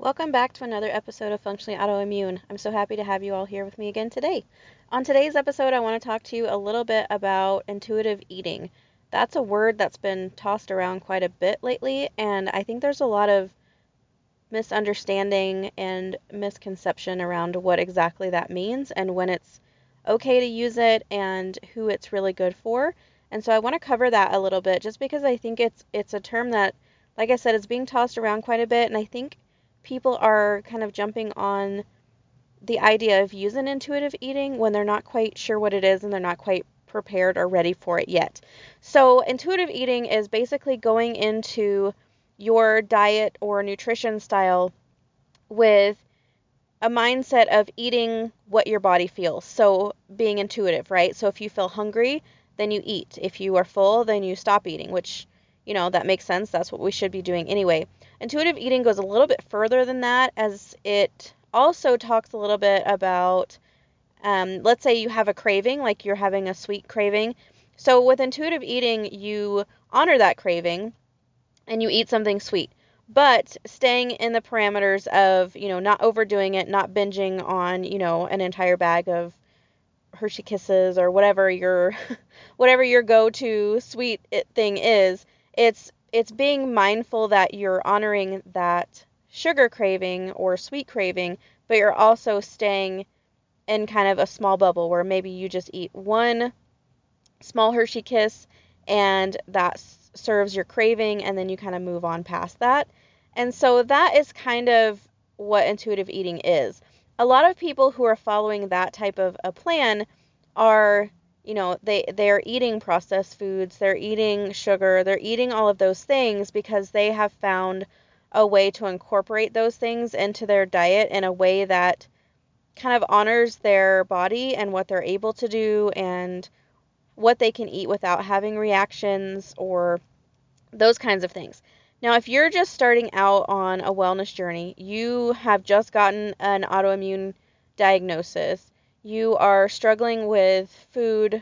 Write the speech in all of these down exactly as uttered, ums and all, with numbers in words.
Welcome back to another episode of Functionally Autoimmune. I'm so happy to have you all here with me again today. On today's episode, I want to talk to you a little bit about intuitive eating. That's a word that's been tossed around quite a bit lately, and I think there's a lot of misunderstanding and misconception around what exactly that means and when it's okay to use it and who it's really good for. And so I want to cover that a little bit just because I think it's it's a term that, like I said, is being tossed around quite a bit, and I think people are kind of jumping on the idea of using intuitive eating when they're not quite sure what it is and they're not quite prepared or ready for it yet. So intuitive eating is basically going into your diet or nutrition style with a mindset of eating what your body feels. So being intuitive, right? So if you feel hungry, then you eat. If you are full, then you stop eating, which, you know, that makes sense. That's what we should be doing anyway. Intuitive eating goes a little bit further than that, as it also talks a little bit about, um, let's say you have a craving, like you're having a sweet craving. So with intuitive eating, you honor that craving and you eat something sweet, but staying in the parameters of, you know, not overdoing it, not binging on, you know, an entire bag of Hershey Kisses or whatever your whatever your go-to sweet thing is. It's it's being mindful that you're honoring that sugar craving or sweet craving, but you're also staying in kind of a small bubble where maybe you just eat one small Hershey Kiss and that s- serves your craving, and then you kind of move on past that. And so that is kind of what intuitive eating is. A lot of people who are following that type of a plan are, you know, they they're eating processed foods, they're eating sugar, they're eating all of those things because they have found a way to incorporate those things into their diet in a way that kind of honors their body and what they're able to do and what they can eat without having reactions or those kinds of things. Now, if you're just starting out on a wellness journey, you have just gotten an autoimmune diagnosis, you are struggling with food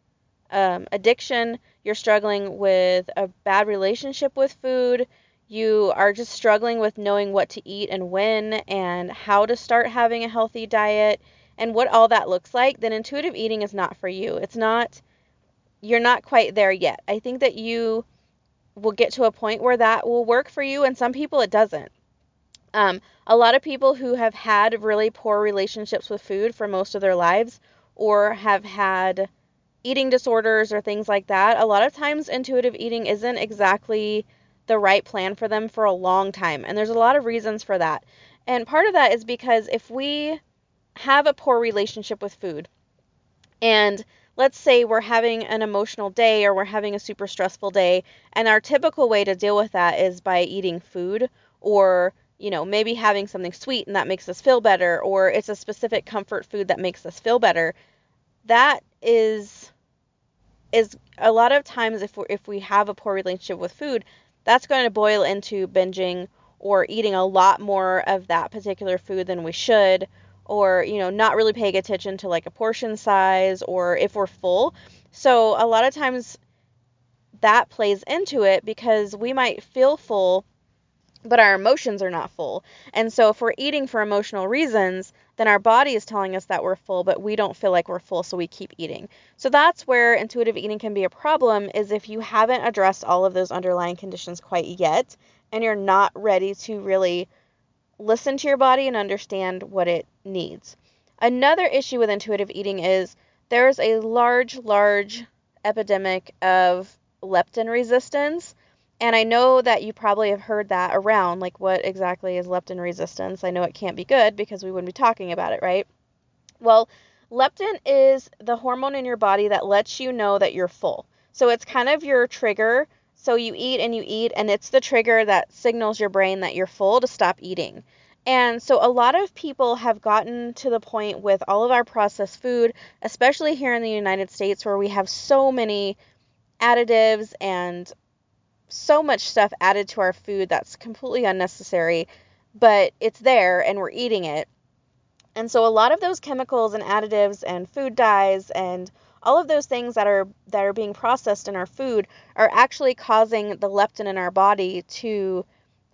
um, addiction, you're struggling with a bad relationship with food, you are just struggling with knowing what to eat and when and how to start having a healthy diet and what all that looks like, then intuitive eating is not for you. It's not, you're not quite there yet. I think that you will get to a point where that will work for you, and some people it doesn't. Um, a lot of people who have had really poor relationships with food for most of their lives or have had eating disorders or things like that, a lot of times intuitive eating isn't exactly the right plan for them for a long time. And there's a lot of reasons for that. And part of that is because if we have a poor relationship with food, and let's say we're having an emotional day or we're having a super stressful day, and our typical way to deal with that is by eating food or, you know, maybe having something sweet and that makes us feel better, or it's a specific comfort food that makes us feel better. That is is a lot of times if we if we have a poor relationship with food, that's going to boil into binging or eating a lot more of that particular food than we should, or, you know, not really paying attention to like a portion size or if we're full. So a lot of times that plays into it because we might feel full but our emotions are not full. And so if we're eating for emotional reasons, then our body is telling us that we're full, but we don't feel like we're full, so we keep eating. So that's where intuitive eating can be a problem, is if you haven't addressed all of those underlying conditions quite yet, and you're not ready to really listen to your body and understand what it needs. Another issue with intuitive eating is there's a large, large epidemic of leptin resistance. And I know that you probably have heard that around, like what exactly is leptin resistance? I know it can't be good because we wouldn't be talking about it, right? Well, leptin is the hormone in your body that lets you know that you're full. So it's kind of your trigger. So you eat and you eat, and it's the trigger that signals your brain that you're full to stop eating. And so a lot of people have gotten to the point with all of our processed food, especially here in the United States, where we have so many additives and so much stuff added to our food that's completely unnecessary, but it's there and we're eating it. And so a lot of those chemicals and additives and food dyes and all of those things that are that are being processed in our food are actually causing the leptin in our body to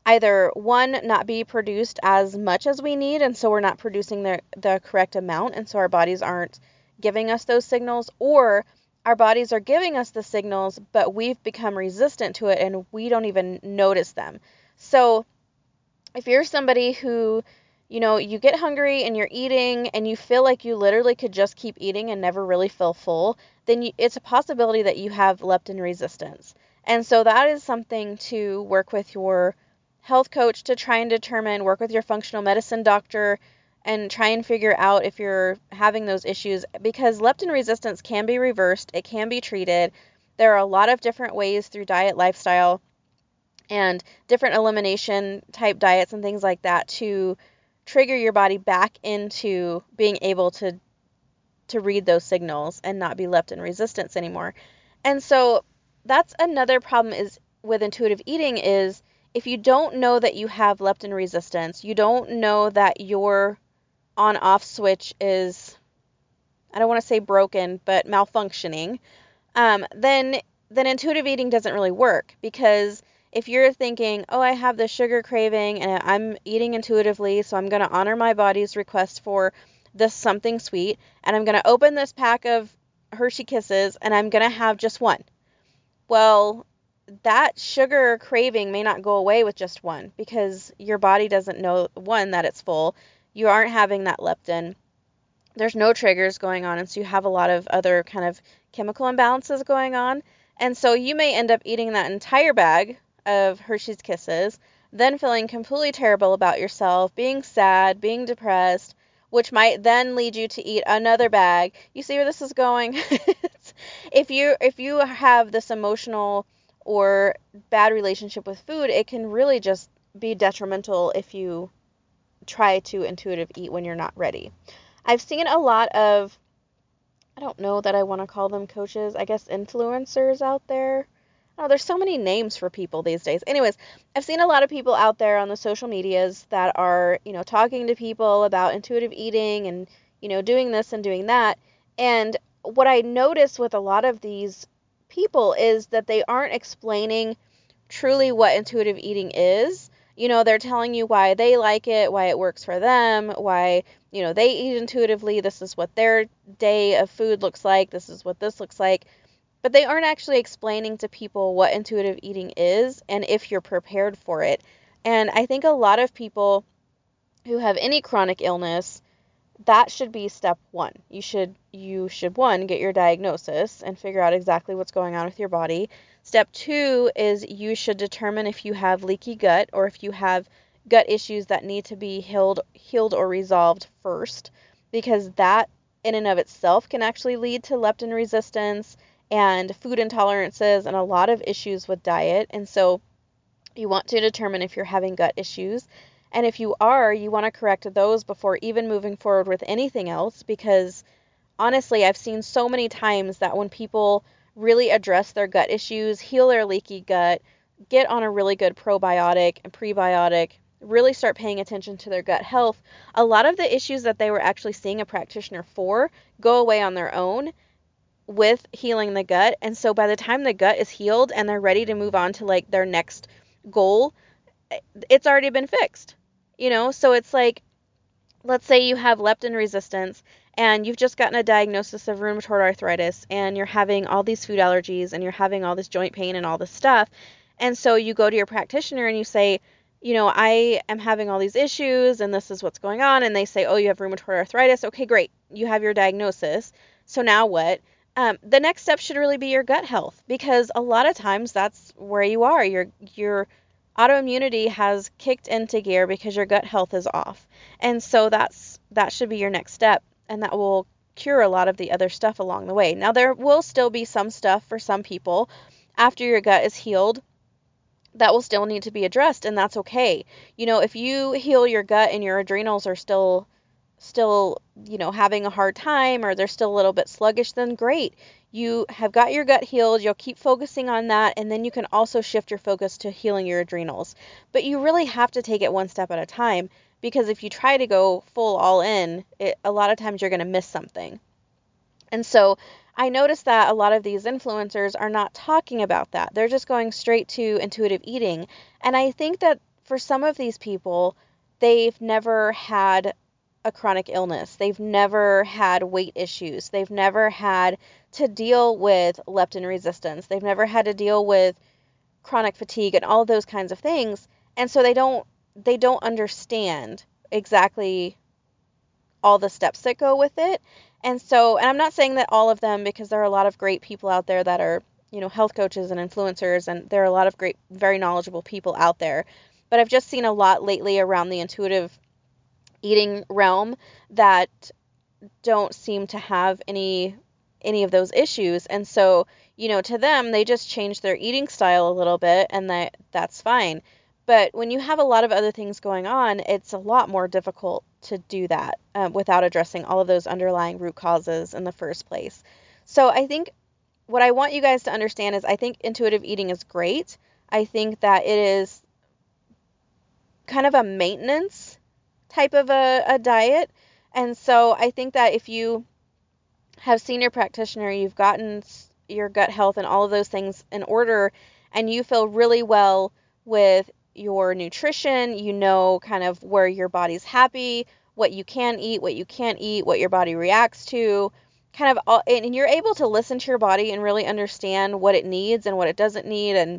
either one, not be produced as much as we need, and so we're not producing the, the correct amount, and so our bodies aren't giving us those signals, or our bodies are giving us the signals, but we've become resistant to it and we don't even notice them. So if you're somebody who, you know, you get hungry and you're eating and you feel like you literally could just keep eating and never really feel full, then you, it's a possibility that you have leptin resistance. And so that is something to work with your health coach to try and determine, work with your functional medicine doctor and try and figure out if you're having those issues, because leptin resistance can be reversed. It can be treated. There are a lot of different ways through diet, lifestyle, and different elimination type diets and things like that to trigger your body back into being able to to read those signals and not be leptin resistance anymore. And so that's another problem is with intuitive eating is if you don't know that you have leptin resistance, you don't know that your on-off switch is, I don't want to say broken, but malfunctioning, um, then then intuitive eating doesn't really work, because if you're thinking, oh, I have this sugar craving and I'm eating intuitively, so I'm going to honor my body's request for this something sweet, and I'm going to open this pack of Hershey Kisses and I'm going to have just one. Well, that sugar craving may not go away with just one, because your body doesn't know, one, that it's full. You aren't having that leptin. There's no triggers going on, and so you have a lot of other kind of chemical imbalances going on. And so you may end up eating that entire bag of Hershey's Kisses, then feeling completely terrible about yourself, being sad, being depressed, which might then lead you to eat another bag. You see where this is going? if you if you have this emotional or bad relationship with food, it can really just be detrimental if you try to intuitive eat when you're not ready. I've seen a lot of, I don't know that I want to call them coaches, I guess influencers out there. Oh, there's so many names for people these days. Anyways, I've seen a lot of people out there on the social medias that are, you know, talking to people about intuitive eating and, you know, doing this and doing that. And what I notice with a lot of these people is that they aren't explaining truly what intuitive eating is. You know, they're telling you why they like it, why it works for them, why, you know, they eat intuitively. This is what their day of food looks like. This is what this looks like. But they aren't actually explaining to people what intuitive eating is and if you're prepared for it. And I think a lot of people who have any chronic illness, that should be step one. You should, you should, one, get your diagnosis and figure out exactly what's going on with your body. Step two is you should determine if you have leaky gut or if you have gut issues that need to be healed, healed or resolved first, because that in and of itself can actually lead to leptin resistance and food intolerances and a lot of issues with diet. And so you want to determine if you're having gut issues. And if you are, you want to correct those before even moving forward with anything else, because honestly, I've seen so many times that when people really address their gut issues, heal their leaky gut, get on a really good probiotic and prebiotic, really start paying attention to their gut health, a lot of the issues that they were actually seeing a practitioner for go away on their own with healing the gut. And so by the time the gut is healed and they're ready to move on to like their next goal, it's already been fixed. You know, so it's like, let's say you have leptin resistance and you've just gotten a diagnosis of rheumatoid arthritis and you're having all these food allergies and you're having all this joint pain and all this stuff. And so you go to your practitioner and you say, you know, I am having all these issues and this is what's going on. And they say, oh, you have rheumatoid arthritis. Okay, great. You have your diagnosis. So now what? Um, the next step should really be your gut health, because a lot of times that's where you are. Your, your autoimmunity has kicked into gear because your gut health is off. And so that's, that should be your next step. And that will cure a lot of the other stuff along the way. Now, there will still be some stuff for some people after your gut is healed that will still need to be addressed, and that's okay. You know, if you heal your gut and your adrenals are still, still, you know, having a hard time, or they're still a little bit sluggish, then great. You have got your gut healed, you'll keep focusing on that, and then you can also shift your focus to healing your adrenals. But you really have to take it one step at a time, because if you try to go full all in, it, a lot of times you're going to miss something. And so I noticed that a lot of these influencers are not talking about that. They're just going straight to intuitive eating. And I think that for some of these people, they've never had a chronic illness. They've never had weight issues. They've never had to deal with leptin resistance. They've never had to deal with chronic fatigue and all those kinds of things. And so they don't they don't understand exactly all the steps that go with it. And so, and I'm not saying that all of them, because there are a lot of great people out there that are, you know, health coaches and influencers, and there are a lot of great, very knowledgeable people out there. But I've just seen a lot lately around the intuitive eating realm that don't seem to have any any of those issues. And so, you know, to them, they just change their eating style a little bit, and that that's fine. But when you have a lot of other things going on, it's a lot more difficult to do that um, without addressing all of those underlying root causes in the first place. So I think what I want you guys to understand is I think intuitive eating is great. I think that it is kind of a maintenance type of a, a diet. And so I think that if you have seen your practitioner, you've gotten your gut health and all of those things in order, and you feel really well with your nutrition, you know kind of where your body's happy, what you can eat, what you can't eat, what your body reacts to, kind of all, and you're able to listen to your body and really understand what it needs and what it doesn't need, and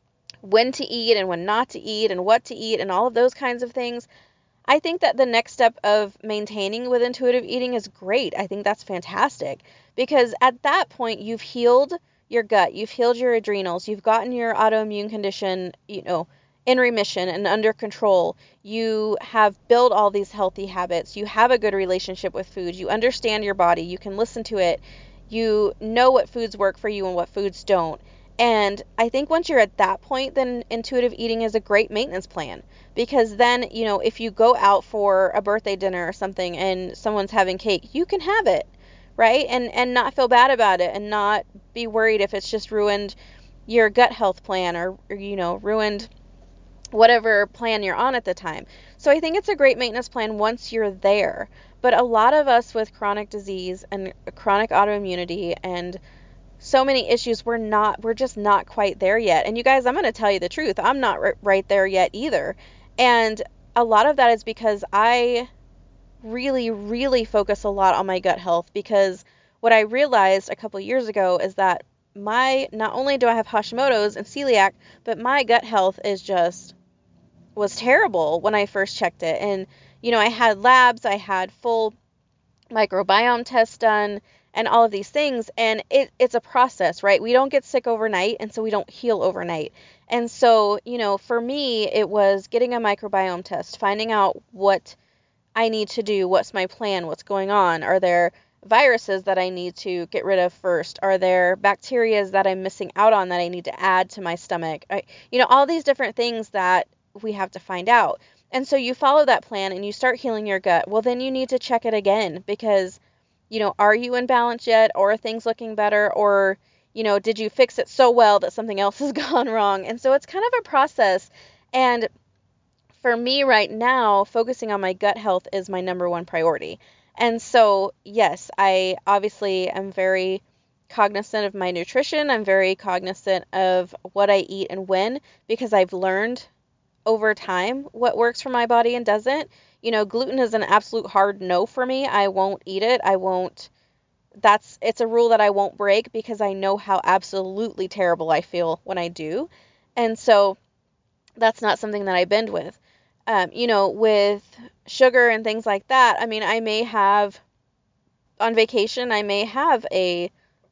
when to eat and when not to eat and what to eat and all of those kinds of things. I think that the next step of maintaining with intuitive eating is great. I think that's fantastic, because at that point you've healed your gut, you've healed your adrenals, you've gotten your autoimmune condition, you know, in remission and under control. You have built all these healthy habits. You have a good relationship with food. You understand your body. You can listen to it. You know what foods work for you and what foods don't. And I think once you're at that point, then intuitive eating is a great maintenance plan, because then, you know, if you go out for a birthday dinner or something and someone's having cake, you can have it, right? And and not feel bad about it, and not be worried if it's just ruined your gut health plan, or, or you know, ruined whatever plan you're on at the time. So I think it's a great maintenance plan once you're there. But a lot of us with chronic disease and chronic autoimmunity and so many issues, we're not, we're just not quite there yet. And you guys, I'm going to tell you the truth. I'm not r- right there yet either. And a lot of that is because I really, really focus a lot on my gut health, because what I realized a couple years ago is that my, not only do I have Hashimoto's and celiac, but my gut health is just, was terrible when I first checked it. And, you know, I had labs, I had full microbiome tests done, and all of these things. And it, it's a process, right? We don't get sick overnight, and so we don't heal overnight. And so, you know, for me, it was getting a microbiome test, finding out what I need to do, what's my plan, what's going on. Are there viruses that I need to get rid of first? Are there bacteria that I'm missing out on that I need to add to my stomach? I, you know, all these different things that we have to find out. And so you follow that plan and you start healing your gut. Well, then you need to check it again, because, you know, are you in balance yet? Or are things looking better? Or, you know, did you fix it so well that something else has gone wrong? And so it's kind of a process. And for me right now, focusing on my gut health is my number one priority. And so, yes, I obviously am very cognizant of my nutrition. I'm very cognizant of what I eat and when, because I've learned over time what works for my body and doesn't. You know, gluten is an absolute hard no for me. I won't eat it. I won't, that's, it's a rule that I won't break, because I know how absolutely terrible I feel when I do. And so that's not something that I bend with. Um, you know, with sugar and things like that, I mean, I may have, on vacation, I may have a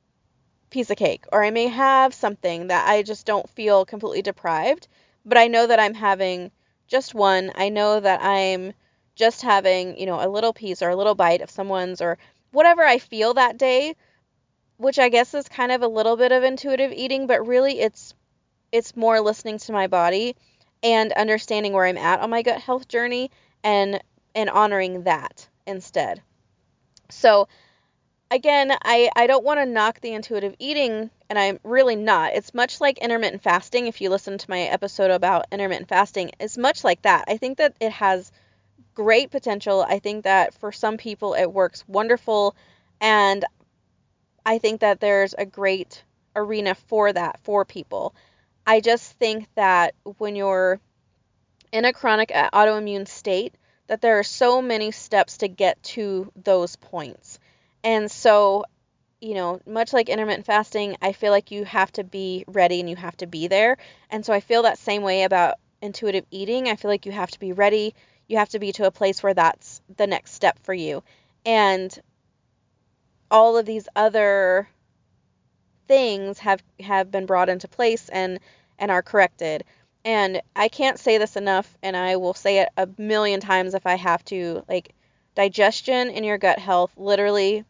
piece of cake, or I may have something that I just don't feel completely deprived, but I know that I'm having just one. I know that I'm just having, you know, a little piece or a little bite of someone's, or whatever I feel that day, which I guess is kind of a little bit of intuitive eating, but really it's, it's more listening to my body and understanding where I'm at on my gut health journey, and, and honoring that instead. So again, I, I don't want to knock the intuitive eating, and I'm really not. It's much like intermittent fasting. If you listen to my episode about intermittent fasting, it's much like that. I think that it has great potential. I think that for some people it works wonderful, and I think that there's a great arena for that for people. I just think that when you're in a chronic uh, autoimmune state that there are so many steps to get to those points. And so, you know, much like intermittent fasting, I feel like you have to be ready and you have to be there. And so I feel that same way about intuitive eating. I feel like you have to be ready. You have to be to a place where that's the next step for you. And all of these other things have have been brought into place and and are corrected. And I can't say this enough, and I will say it a million times if I have to. Like, digestion in your gut health literally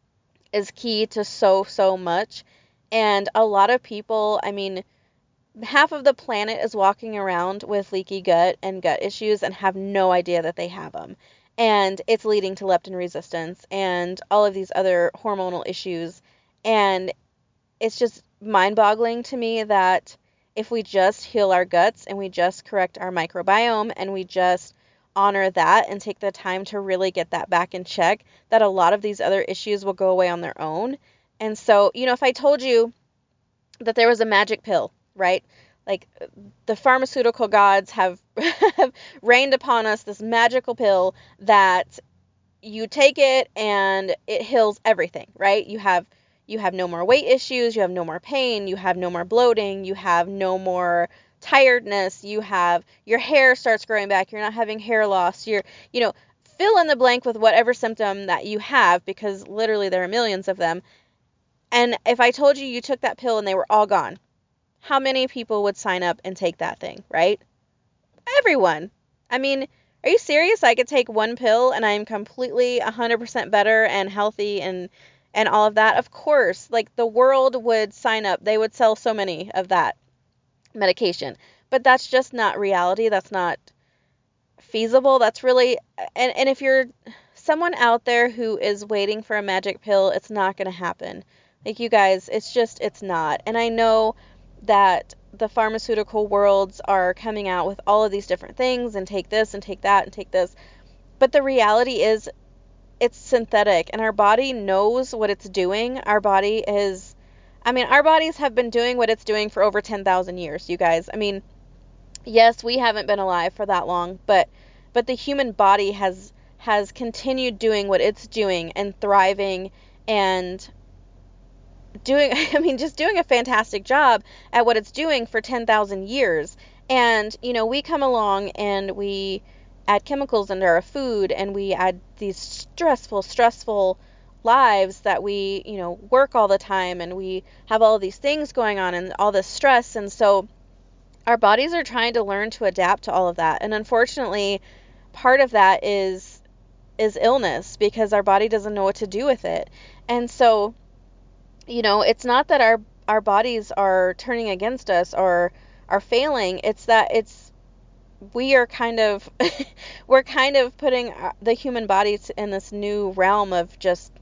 is key to so so much. And a lot of people, I mean, half of the planet is walking around with leaky gut and gut issues and have no idea that they have them. And it's leading to leptin resistance and all of these other hormonal issues. And it's just mind-boggling to me that if we just heal our guts and we just correct our microbiome and we just honor that and take the time to really get that back in check, that a lot of these other issues will go away on their own. And so, you know, if I told you that there was a magic pill, right? Like, the pharmaceutical gods have, have rained upon us this magical pill that you take it and it heals everything, right? You have you have no more weight issues, you have no more pain, you have no more bloating, you have no more tiredness, you have your hair starts growing back, you're not having hair loss, you're, you know, fill in the blank with whatever symptom that you have, because literally there are millions of them. And if I told you you took that pill and they were all gone, how many people would sign up and take that thing, right? Everyone. I mean, are you serious? I could take one pill and I'm completely one hundred percent better and healthy and and all of that. Of course, like, the world would sign up. They would sell so many of that medication. But that's just not reality. That's not feasible. That's really, and, and if you're someone out there who is waiting for a magic pill, it's not going to happen. Like, you guys, it's just, it's not. And I know that the pharmaceutical worlds are coming out with all of these different things and take this and take that and take this. But the reality is, it's synthetic, and our body knows what it's doing. Our body is, I mean, our bodies have been doing what it's doing for over ten thousand years, you guys. I mean, yes, we haven't been alive for that long, but but the human body has has continued doing what it's doing and thriving and doing, I mean, just doing a fantastic job at what it's doing for ten thousand years. And, you know, we come along and we add chemicals into our food, and we add these stressful, stressful lives that we, you know, work all the time, and we have all these things going on and all this stress. And so our bodies are trying to learn to adapt to all of that. And unfortunately, part of that is is illness, because our body doesn't know what to do with it. And so, you know, it's not that our our bodies are turning against us or are failing. It's that it's we are kind of we're kind of putting the human body in this new realm of just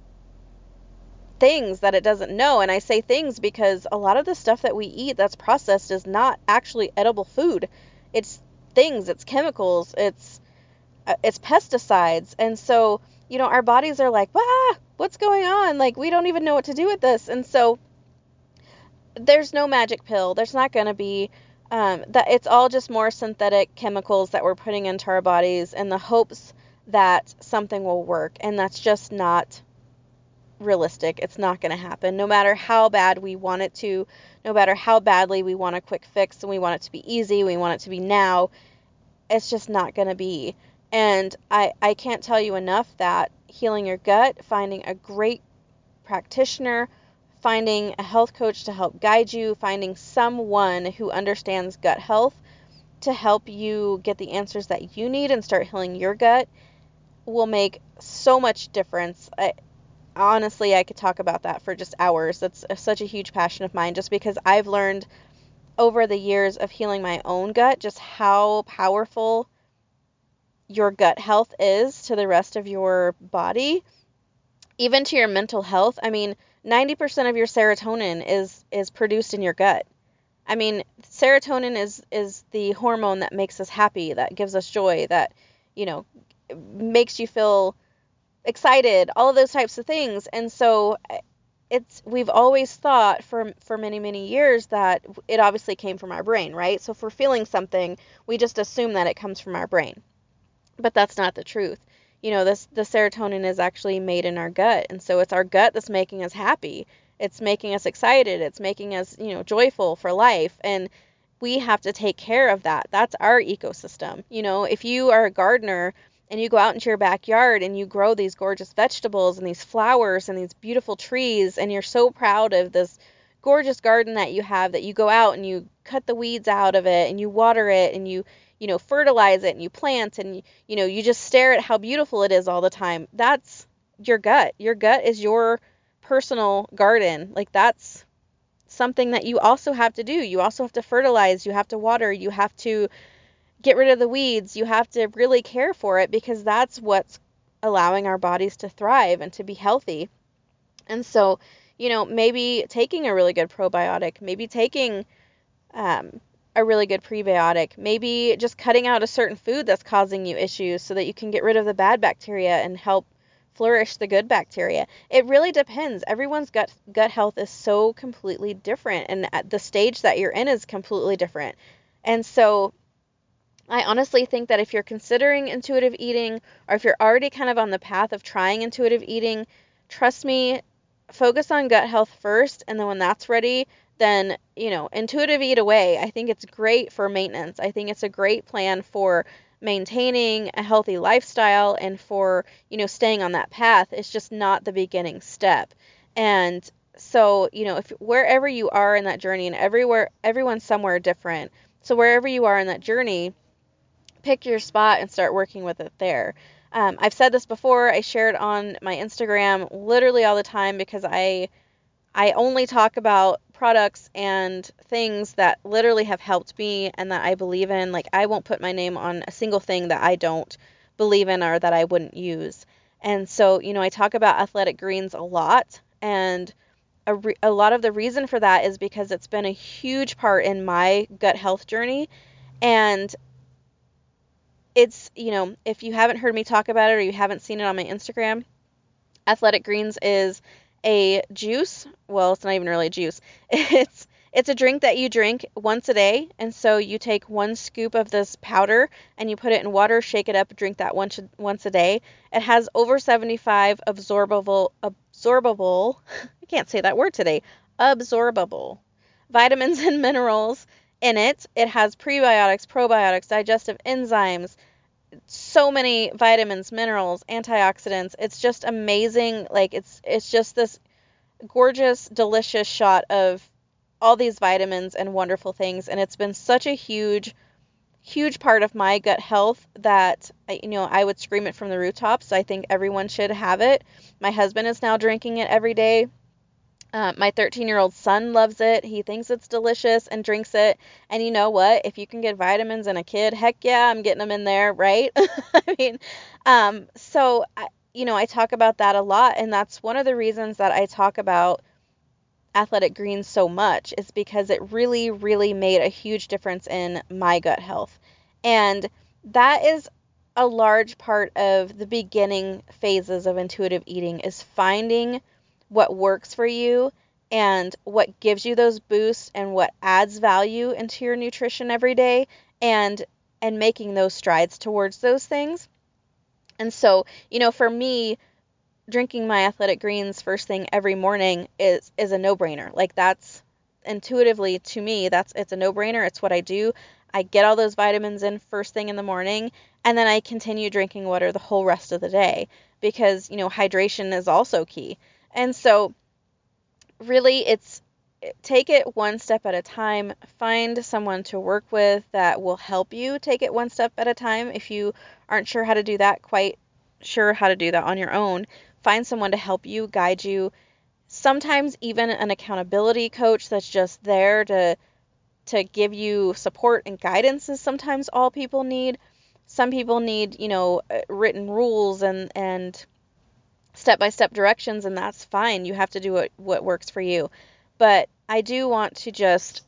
things that it doesn't know. And I say things because a lot of the stuff that we eat that's processed is not actually edible food. It's things, it's chemicals, it's it's pesticides. And so, you know, our bodies are like, "Wah, what's going on? Like, we don't even know what to do with this." And so there's no magic pill. There's not going to be um, that. It's all just more synthetic chemicals that we're putting into our bodies in the hopes that something will work. And that's just not realistic. It's not going to happen. No matter how bad we want it to, no matter how badly we want a quick fix and we want it to be easy, we want it to be now, it's just not going to be. And I, I can't tell you enough that healing your gut, finding a great practitioner, finding a health coach to help guide you, finding someone who understands gut health to help you get the answers that you need and start healing your gut will make so much difference. I, honestly, I could talk about that for just hours. That's a, such a huge passion of mine, just because I've learned over the years of healing my own gut just how powerful your gut health is to the rest of your body, even to your mental health. I mean, ninety percent of your serotonin is is produced in your gut. I mean, serotonin is is the hormone that makes us happy, that gives us joy, that, you know, makes you feel excited, all of those types of things. And so it's we've always thought for for many many years that it obviously came from our brain, right? So if we're feeling something, we just assume that it comes from our brain. But that's not the truth. You know, this the serotonin is actually made in our gut, and so it's our gut that's making us happy. It's making us excited. It's making us, you know, joyful for life, and we have to take care of that. That's our ecosystem. You know, if you are a gardener and you go out into your backyard and you grow these gorgeous vegetables and these flowers and these beautiful trees, and you're so proud of this gorgeous garden that you have, that you go out and you cut the weeds out of it and you water it and you you know, fertilize it and you plant and, you know, you just stare at how beautiful it is all the time. That's your gut. Your gut is your personal garden. Like, that's something that you also have to do. You also have to fertilize, you have to water, you have to get rid of the weeds, you have to really care for it, because that's what's allowing our bodies to thrive and to be healthy. And so, you know, maybe taking a really good probiotic, maybe taking, um, a really good prebiotic, maybe just cutting out a certain food that's causing you issues so that you can get rid of the bad bacteria and help flourish the good bacteria. It really depends. Everyone's gut gut health is so completely different, and at the stage that you're in is completely different. And so I honestly think that if you're considering intuitive eating, or if you're already kind of on the path of trying intuitive eating, trust me, focus on gut health first, and then when that's ready, then, you know, intuitive eat away. I think it's great for maintenance. I think it's a great plan for maintaining a healthy lifestyle and for, you know, staying on that path. It's just not the beginning step. And so, you know, if wherever you are in that journey, and everywhere, everyone's somewhere different. So wherever you are in that journey, pick your spot and start working with it there. Um, I've said this before. I share it on my Instagram literally all the time, because I I only talk about products and things that literally have helped me and that I believe in. Like, I won't put my name on a single thing that I don't believe in or that I wouldn't use. And so, you know, I talk about Athletic Greens a lot, and a, re- a lot of the reason for that is because it's been a huge part in my gut health journey. And it's, you know, if you haven't heard me talk about it or you haven't seen it on my Instagram, Athletic Greens is a juice. Well, it's not even really a juice. It's it's a drink that you drink once a day. And so you take one scoop of this powder and you put it in water, shake it up, drink that once once a day. It has over seventy-five absorbable absorbable I can't say that word today. Absorbable vitamins and minerals in it. It has prebiotics, probiotics, digestive enzymes, so many vitamins, minerals, antioxidants. It's just amazing. Like, it's it's just this gorgeous, delicious shot of all these vitamins and wonderful things. And it's been such a huge, huge part of my gut health that, you know, I would scream it from the rooftops. So I think everyone should have it. My husband is now drinking it every day. Uh, my thirteen-year-old son loves it. He thinks it's delicious and drinks it. And you know what? If you can get vitamins in a kid, heck yeah, I'm getting them in there, right? I mean, um, so, I, you know, I talk about that a lot. And that's one of the reasons that I talk about Athletic Greens so much, is because it really, really made a huge difference in my gut health. And that is a large part of the beginning phases of intuitive eating, is finding what works for you and what gives you those boosts and what adds value into your nutrition every day, and and making those strides towards those things. And so, you know, for me, drinking my Athletic Greens first thing every morning is is a no-brainer. Like, that's intuitively, to me, that's it's a no-brainer. It's what I do. I get all those vitamins in first thing in the morning, and then I continue drinking water the whole rest of the day, because, you know, hydration is also key. And so really, it's take it one step at a time. Find someone to work with that will help you take it one step at a time. If you aren't sure how to do that, quite sure how to do that on your own, find someone to help you, guide you. Sometimes even an accountability coach that's just there to to give you support and guidance is sometimes all people need. Some people need, you know, written rules and and step-by-step directions, and that's fine. You have to do what, what works for you. But I do want to just,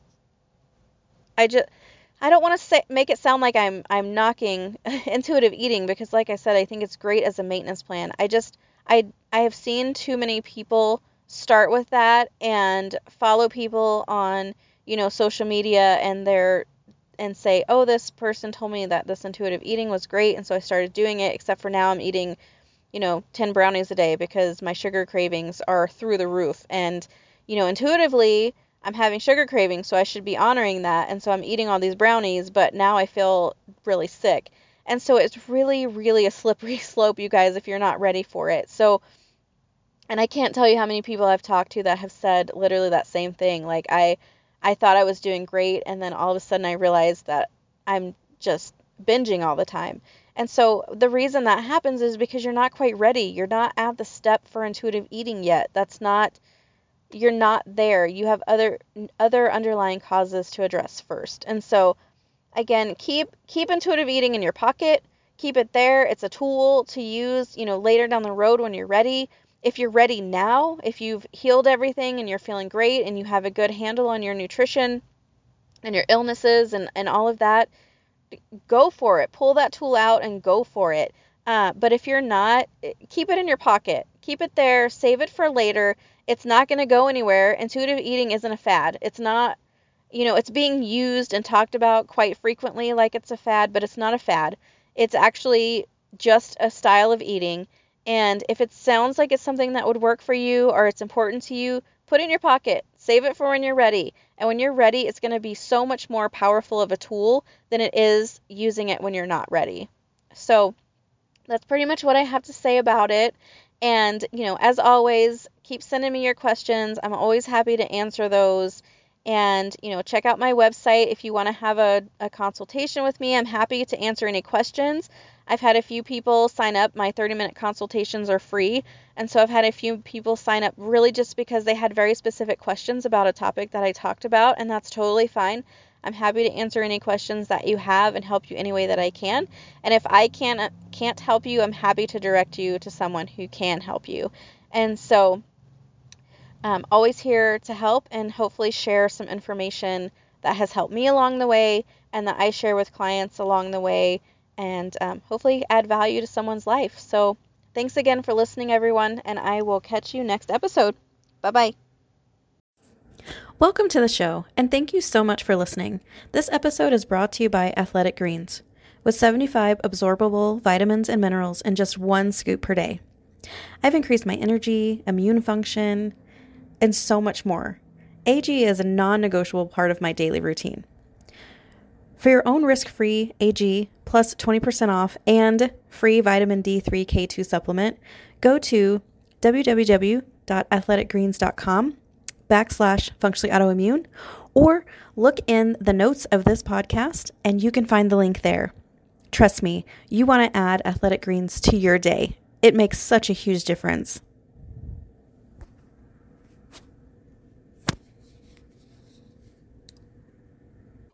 I just, I don't want to say, make it sound like I'm, I'm knocking intuitive eating, because like I said, I think it's great as a maintenance plan. I just, I, I have seen too many people start with that and follow people on, you know, social media and they're and say, oh, this person told me that this intuitive eating was great, and so I started doing it, except for now I'm eating, you know, ten brownies a day because my sugar cravings are through the roof. And, you know, intuitively, I'm having sugar cravings, so I should be honoring that. And so I'm eating all these brownies, but now I feel really sick. And so it's really, really a slippery slope, you guys, if you're not ready for it. So, and I can't tell you how many people I've talked to that have said literally that same thing. Like, I, I thought I was doing great, and then all of a sudden I realized that I'm just binging all the time. And so the reason that happens is because you're not quite ready. You're not at the step for intuitive eating yet. That's not, you're not there. You have other other underlying causes to address first. And so again, keep keep intuitive eating in your pocket. Keep it there. It's a tool to use, you know, later down the road when you're ready. If you're ready now, if you've healed everything and you're feeling great and you have a good handle on your nutrition and your illnesses and, and all of that, go for it. Pull that tool out and go for it. Uh, but if you're not, keep it in your pocket. Keep it there. Save it for later. It's not going to go anywhere. Intuitive eating isn't a fad. It's not, you know, it's being used and talked about quite frequently like it's a fad, but it's not a fad. It's actually just a style of eating. And if it sounds like it's something that would work for you or it's important to you, put it in your pocket. Save it for when you're ready. And when you're ready, it's going to be so much more powerful of a tool than it is using it when you're not ready. So that's pretty much what I have to say about it. And, you know, as always, keep sending me your questions. I'm always happy to answer those. And, you know, check out my website if you want to have a, a consultation with me. I'm happy to answer any questions. I've had a few people sign up. My thirty-minute consultations are free. And so I've had a few people sign up really just because they had very specific questions about a topic that I talked about, and that's totally fine. I'm happy to answer any questions that you have and help you any way that I can. And if I can't, can't help you, I'm happy to direct you to someone who can help you. And so I'm always here to help and hopefully share some information that has helped me along the way and that I share with clients along the way, and um, hopefully add value to someone's life. So thanks again for listening, everyone, and I will catch you next episode. Bye-bye. Welcome to the show, and thank you so much for listening. This episode is brought to you by Athletic Greens, with seventy-five absorbable vitamins and minerals in just one scoop per day. I've increased my energy, immune function, and so much more. A G is a non-negotiable part of my daily routine. For your own risk-free A G plus twenty percent off and free vitamin D three K two supplement, go to www.athleticgreens.com backslash functionally autoimmune, or look in the notes of this podcast and you can find the link there. Trust me, you want to add Athletic Greens to your day. It makes such a huge difference.